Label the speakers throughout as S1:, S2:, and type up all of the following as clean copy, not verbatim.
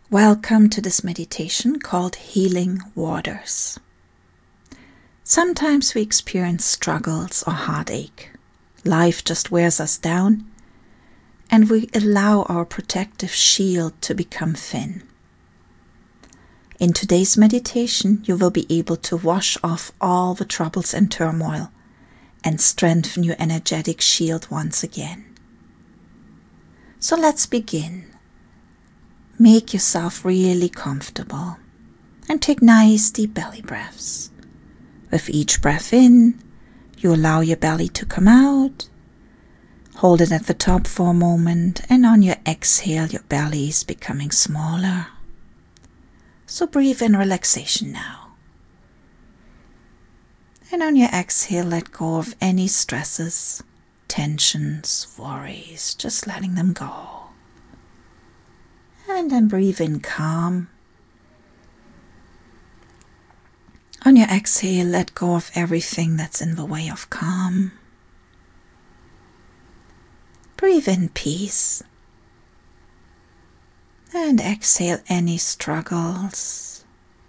S1: Welcome to this meditation called Healing Waters. Sometimes we experience struggles or heartache. Life just wears us down, and we allow our protective shield to become thin. In today's meditation, you will be able to wash off all the troubles and turmoil and strengthen your energetic shield once again. So let's begin. Make yourself really comfortable and take nice deep belly breaths. With each breath in, you allow your belly to come out. Hold it at the top for a moment, and on your exhale, your belly is becoming smaller. So breathe in relaxation now. And on your exhale, let go of any stresses, tensions, worries, just letting them go. And then breathe in calm. On your exhale, let go of everything that's in the way of calm. Breathe in peace. And exhale any struggles.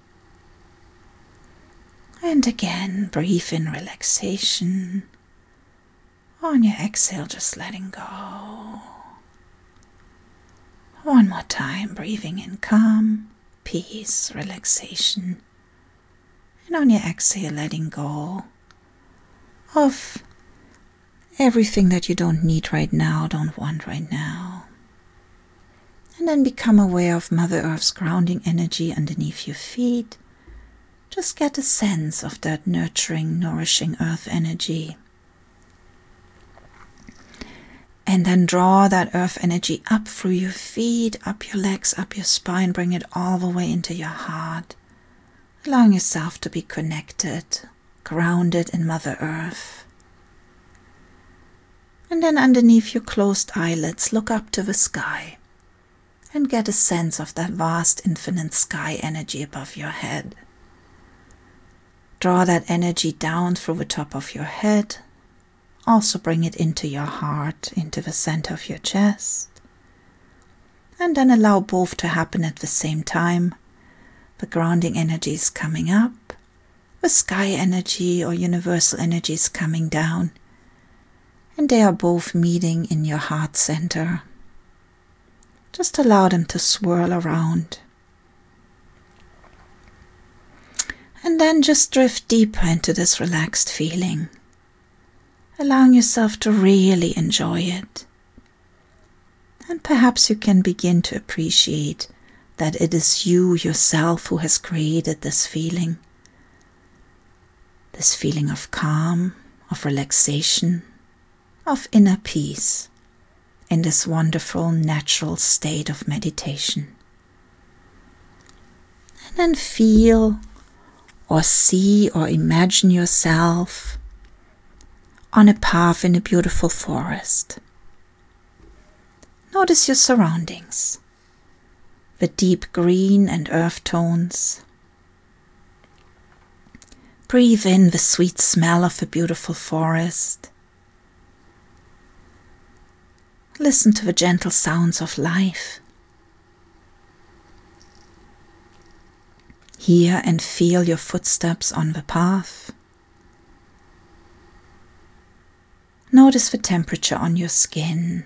S1: And again, breathe in relaxation. On your exhale, just letting go. One more time, breathing in calm, peace, relaxation. And on your exhale, letting go of everything that you don't need right now, don't want right now. And then become aware of Mother Earth's grounding energy underneath your feet. Just get a sense of that nurturing, nourishing earth energy. And then draw that earth energy up through your feet, up your legs, up your spine. Bring it all the way into your heart. Allowing yourself to be connected, grounded in Mother Earth. And then underneath your closed eyelids, look up to the sky. And get a sense of that vast, infinite sky energy above your head. Draw that energy down through the top of your head. Also bring it into your heart, into the center of your chest. And then allow both to happen at the same time. The grounding energy is coming up. The sky energy or universal energy is coming down. And they are both meeting in your heart center. Just allow them to swirl around. And then just drift deeper into this relaxed feeling. Allowing yourself to really enjoy it. And perhaps you can begin to appreciate that it is you yourself who has created this feeling. This feeling of calm, of relaxation, of inner peace in this wonderful natural state of meditation. And then feel or see or imagine yourself on a path in a beautiful forest. Notice your surroundings, the deep green and earth tones. Breathe in the sweet smell of the beautiful forest. Listen to the gentle sounds of life. Hear and feel your footsteps on the path. Notice the temperature on your skin.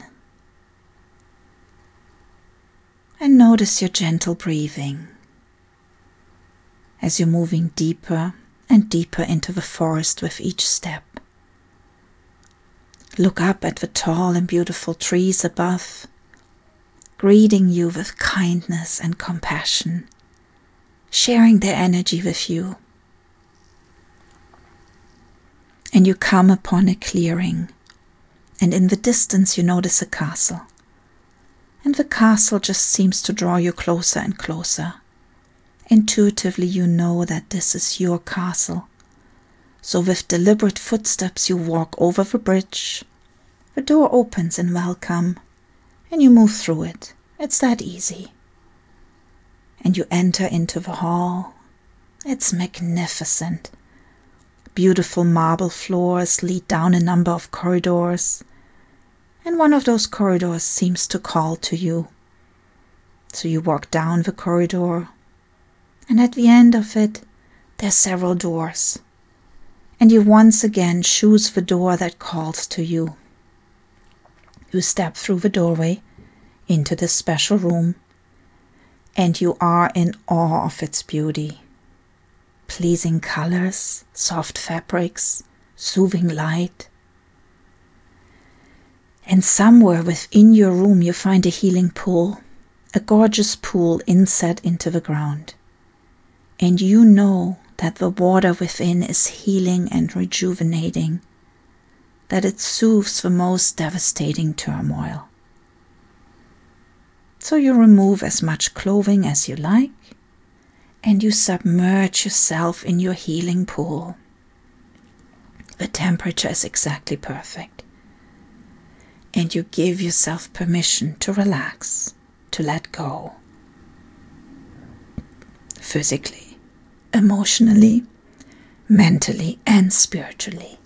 S1: And notice your gentle breathing as you're moving deeper and deeper into the forest with each step. Look up at the tall and beautiful trees above, greeting you with kindness and compassion, sharing their energy with you. And you come upon a clearing, and in the distance you notice a castle. And the castle just seems to draw you closer and closer. Intuitively you know that this is your castle. So with deliberate footsteps you walk over the bridge. The door opens in welcome, and you move through it. It's that easy. And you enter into the hall. It's magnificent. Beautiful marble floors lead down a number of corridors, and one of those corridors seems to call to you. So you walk down the corridor, and at the end of it, there are several doors. And you once again choose the door that calls to you. You step through the doorway into this special room, and you are in awe of its beauty. Pleasing colors, soft fabrics, soothing light. And somewhere within your room you find a healing pool, a gorgeous pool inset into the ground. And you know that the water within is healing and rejuvenating, that it soothes the most devastating turmoil. So you remove as much clothing as you like, and you submerge yourself in your healing pool. The temperature is exactly perfect. And you give yourself permission to relax, to let go. Physically, emotionally, mentally, and spiritually.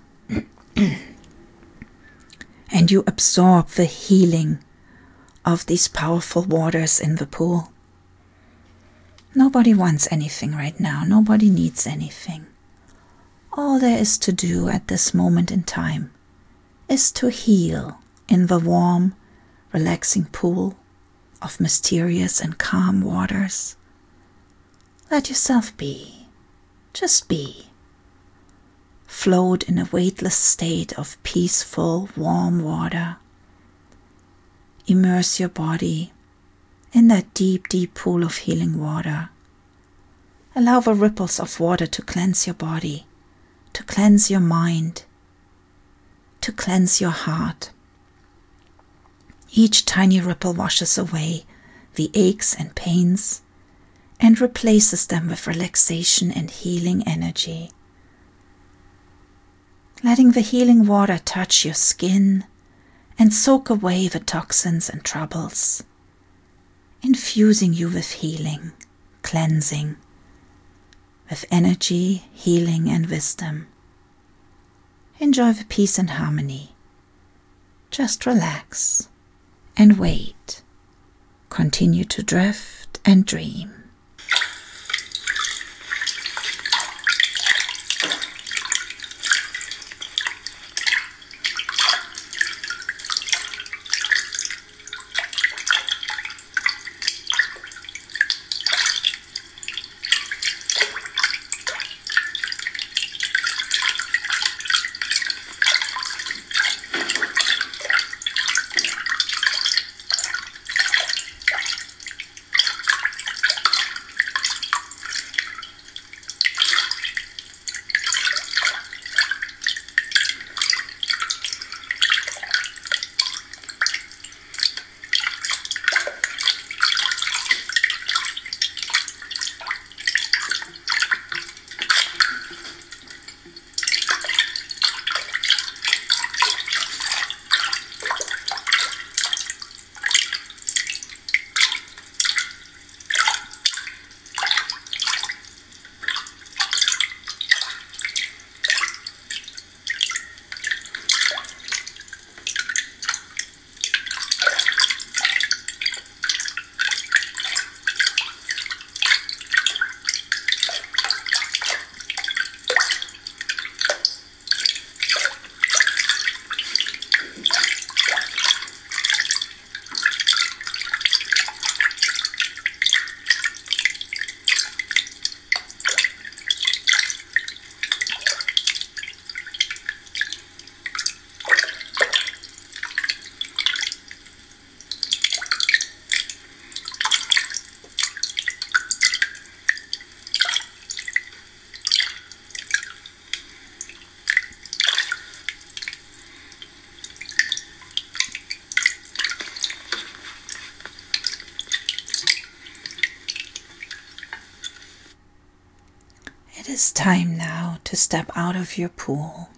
S1: And you absorb the healing of these powerful waters in the pool. Nobody wants anything right now. Nobody needs anything. All there is to do at this moment in time is to heal in the warm, relaxing pool of mysterious and calm waters. Let yourself be. Just be. Float in a weightless state of peaceful, warm water. Immerse your body in that deep, deep pool of healing water. Allow the ripples of water to cleanse your body, to cleanse your mind, to cleanse your heart. Each tiny ripple washes away the aches and pains and replaces them with relaxation and healing energy. Letting the healing water touch your skin and soak away the toxins and troubles, infusing you with healing, cleansing, with energy, healing, and wisdom. Enjoy the peace and harmony. Just relax and wait. Continue to drift and dream. It is time now to step out of your pool.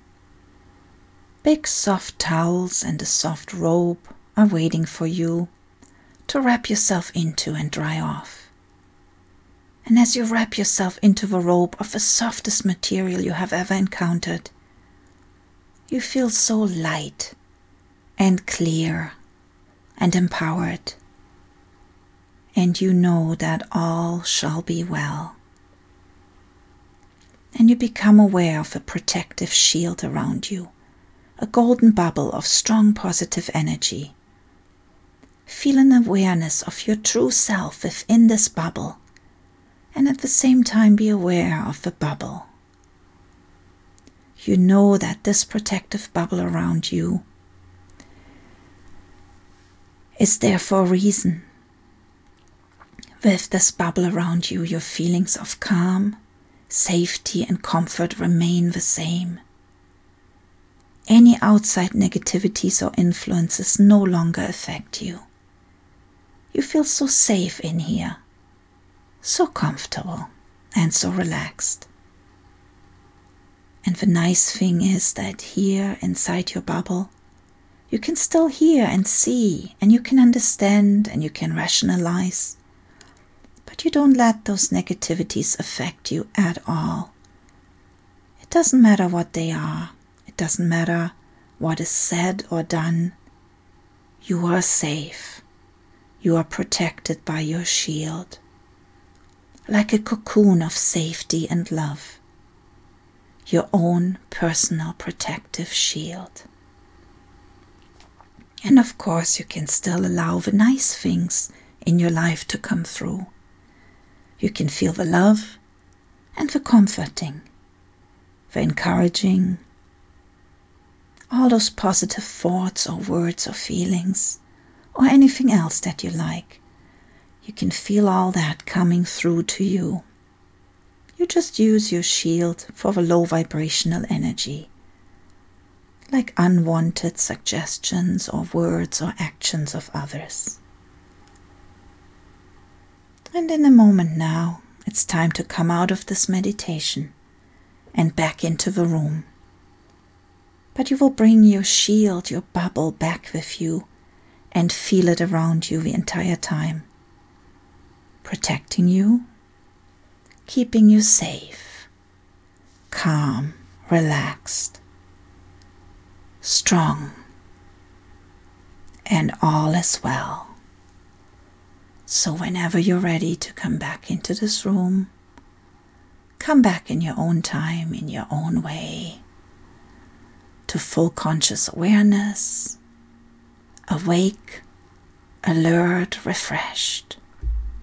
S1: Big soft towels and a soft robe are waiting for you to wrap yourself into and dry off. And as you wrap yourself into the robe of the softest material you have ever encountered, you feel so light and clear and empowered. and you know that all shall be well. And you become aware of a protective shield around you, a golden bubble of strong positive energy. Feel an awareness of your true self within this bubble, and at the same time be aware of the bubble. You know that this protective bubble around you is there for a reason. With this bubble around you, your feelings of calm, safety and comfort remain the same. Any outside negativities or influences no longer affect you. You feel so safe in here, so comfortable and so relaxed. And the nice thing is that here inside your bubble, you can still hear and see, and you can understand and you can rationalize. But you don't let those negativities affect you at all. It doesn't matter what they are. It doesn't matter what is said or done. You are safe. You are protected by your shield, like a cocoon of safety and love. Your own personal protective shield. And of course, you can still allow the nice things in your life to come through. You can feel the love and the comforting, the encouraging, all those positive thoughts or words or feelings or anything else that you like. You can feel all that coming through to you. You just use your shield for the low vibrational energy, like unwanted suggestions or words or actions of others. And in a moment now, it's time to come out of this meditation and back into the room. But you will bring your shield, your bubble back with you and feel it around you the entire time, protecting you, keeping you safe, calm, relaxed, strong, and all is well. So whenever you're ready to come back into this room, come back in your own time, in your own way, to full conscious awareness, awake, alert, refreshed.